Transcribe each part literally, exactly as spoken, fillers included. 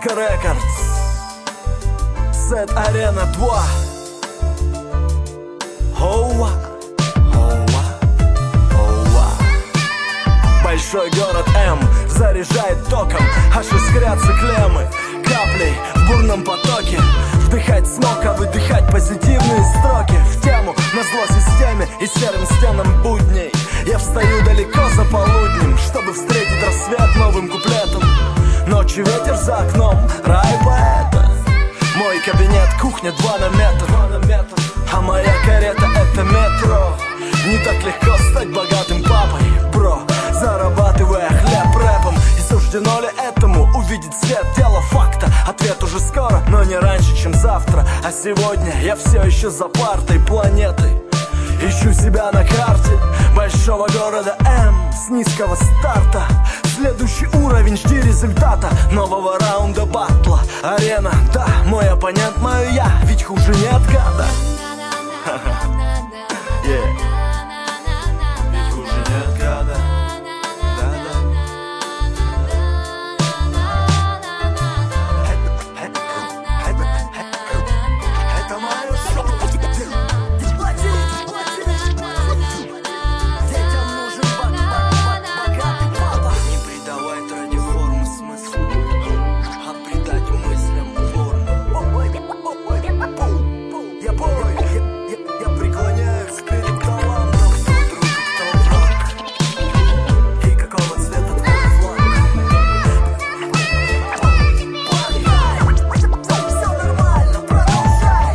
Ка Рекордс, Сет Арена два. Оуа, оуа, оуа. Большой город М заряжает током, аж искрятся клеммы каплей в бурном потоке. Вдыхать смог, а выдыхать позитивные строки. В тему, назло системе и серым стенам будней. Я встаю далеко за полуднем, чтобы встретить рассвет новым куплетом. Ночью ветер за окном, рай поэта. Мой кабинет, кухня два на метр, а моя карета это метро. Не так легко стать богатым папой, бро, зарабатывая хлеб рэпом. И суждено ли этому увидеть свет? Дело факта, ответ уже скоро, но не раньше, чем завтра. А сегодня я все еще за партой планеты. Ищу себя на карте большого города М с низкого старта. Следующий уровень, жди результата нового раунда батла. Арена, да, мой оппонент, мое я, ведь хуже нет гада. Yeah. Ведь хуже нет гада. Это мое шоу. Детям нужен богатый папа. Не придавать ради формы смысл, а придать мыслям форму. Я бой, я, я, я преклоняюсь перед талантом. Кто друг, кто враг, и какого цвета твой флаг? Все нормально, продолжай.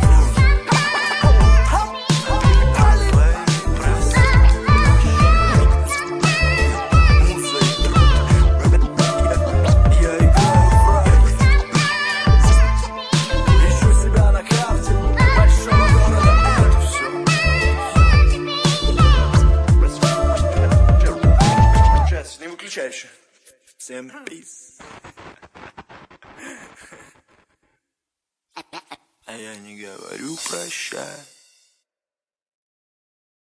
Муза и труд. Я играю в рай. Ищу себя на карте большого города М. Сейчас, не выключай еще. Всем пиз. А я не говорю прощай.